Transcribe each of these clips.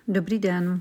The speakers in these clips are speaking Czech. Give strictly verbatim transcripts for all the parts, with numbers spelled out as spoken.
Dobrý den.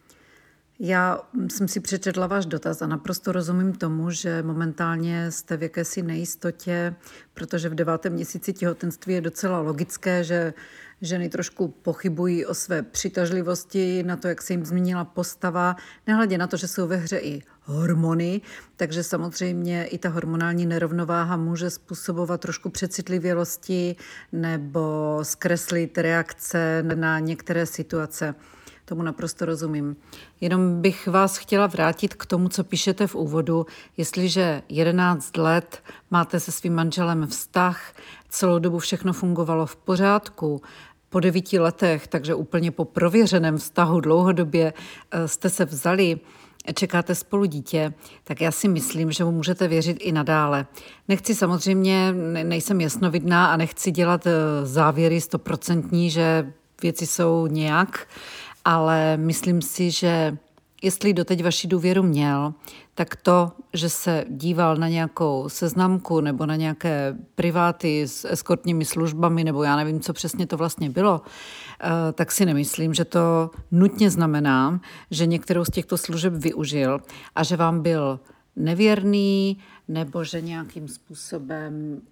Já jsem si přečetla váš dotaz a naprosto rozumím tomu, že momentálně jste v jakési nejistotě, protože v devátém měsíci těhotenství je docela logické, že ženy trošku pochybují o své přitažlivosti, na to, jak se jim změnila postava, nehledě na to, že jsou ve hře i hormony, takže samozřejmě i ta hormonální nerovnováha může způsobovat trošku přecitlivělosti nebo zkreslit reakce na některé situace. Tomu naprosto rozumím. Jenom bych vás chtěla vrátit k tomu, co píšete v úvodu. Jestliže jedenáct let máte se svým manželem vztah, celou dobu všechno fungovalo v pořádku, po devíti letech, takže úplně po prověřeném vztahu dlouhodobě jste se vzali, čekáte spolu dítě, tak já si myslím, že mu můžete věřit i nadále. Nechci samozřejmě, nejsem jasnovidná a nechci dělat závěry stoprocentní, že věci jsou nějak, ale myslím si, že jestli doteď vaši důvěru měl, tak to, že se díval na nějakou seznamku nebo na nějaké priváty s eskortními službami, nebo já nevím, co přesně to vlastně bylo, tak si nemyslím, že to nutně znamená, že některou z těchto služeb využil a že vám byl nevěrný nebo že nějakým způsobem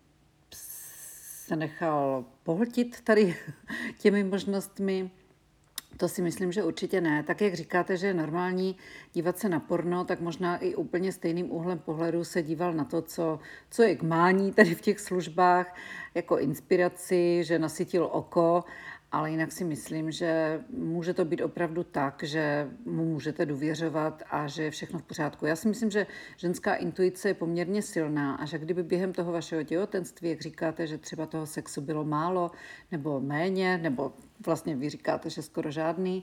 se nechal pohltit tady těmi možnostmi. To si myslím, že určitě ne. Tak jak říkáte, že je normální dívat se na porno, tak možná i úplně stejným úhlem pohledu se díval na to, co, co je k mání tady v těch službách, jako inspiraci, že nasytil oko, ale jinak si myslím, že může to být opravdu tak, že mu můžete důvěřovat a že je všechno v pořádku. Já si myslím, že ženská intuice je poměrně silná a že kdyby během toho vašeho těhotenství, jak říkáte, že třeba toho sexu bylo málo nebo méně, nebo vlastně vy říkáte, že skoro žádný,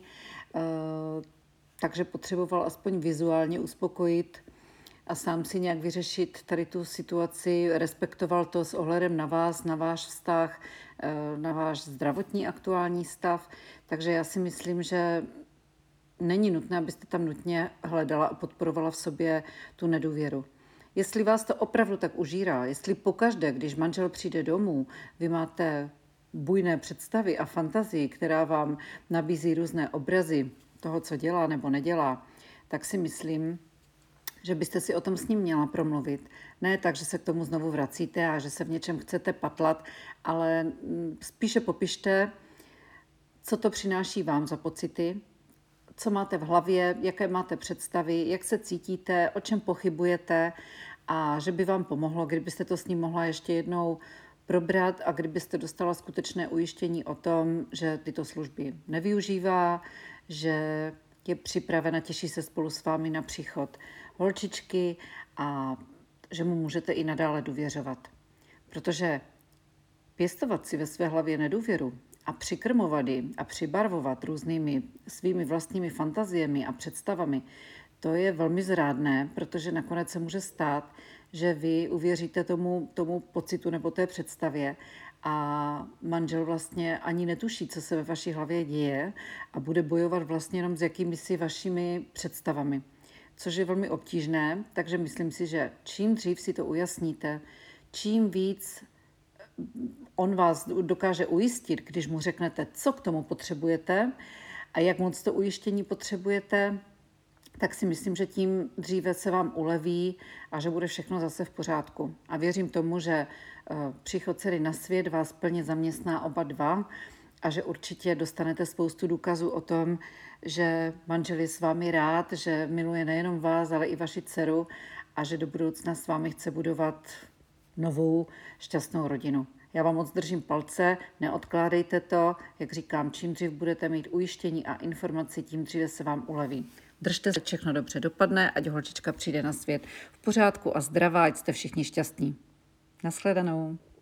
takže potřeboval aspoň vizuálně uspokojit a sám si nějak vyřešit tady tu situaci, respektoval to s ohledem na vás, na váš vztah, na váš zdravotní aktuální stav. Takže já si myslím, že není nutné, abyste tam nutně hledala a podporovala v sobě tu nedůvěru. Jestli vás to opravdu tak užírá, jestli pokaždé, když manžel přijde domů, vy máte bujné představy a fantazii, která vám nabízí různé obrazy toho, co dělá nebo nedělá, tak si myslím, že byste si o tom s ním měla promluvit. Ne tak, že se k tomu znovu vracíte a že se v něčem chcete patlat, ale spíše popište, co to přináší vám za pocity, co máte v hlavě, jaké máte představy, jak se cítíte, o čem pochybujete a že by vám pomohlo, kdybyste to s ním mohla ještě jednou probrat a kdybyste dostala skutečné ujištění o tom, že tyto služby nevyužívá, že je připravena, těší se spolu s vámi na příchod holčičky a že mu můžete i nadále důvěřovat. Protože pěstovat si ve své hlavě nedůvěru a přikrmovat ji a přibarvovat různými svými vlastními fantaziemi a představami, to je velmi zrádné, protože nakonec se může stát, že vy uvěříte tomu, tomu pocitu nebo té představě a manžel vlastně ani netuší, co se ve vaší hlavě děje a bude bojovat vlastně jenom s jakými si vašimi představami, což je velmi obtížné, takže myslím si, že čím dřív si to ujasníte, čím víc on vás dokáže ujistit, když mu řeknete, co k tomu potřebujete a jak moc to ujištění potřebujete, tak si myslím, že tím dříve se vám uleví a že bude všechno zase v pořádku. A věřím tomu, že příchod dcery na svět vás plně zaměstná oba dva a že určitě dostanete spoustu důkazů o tom, že manžel je s vámi rád, že miluje nejenom vás, ale i vaši dceru a že do budoucna s vámi chce budovat novou šťastnou rodinu. Já vám moc držím palce, neodkládejte to, jak říkám, čím dřív budete mít ujištění a informaci, tím dříve se vám uleví. Držte se, všechno dobře dopadne, ať holčička přijde na svět v pořádku a zdravá, ať jste všichni šťastní. Nashledanou.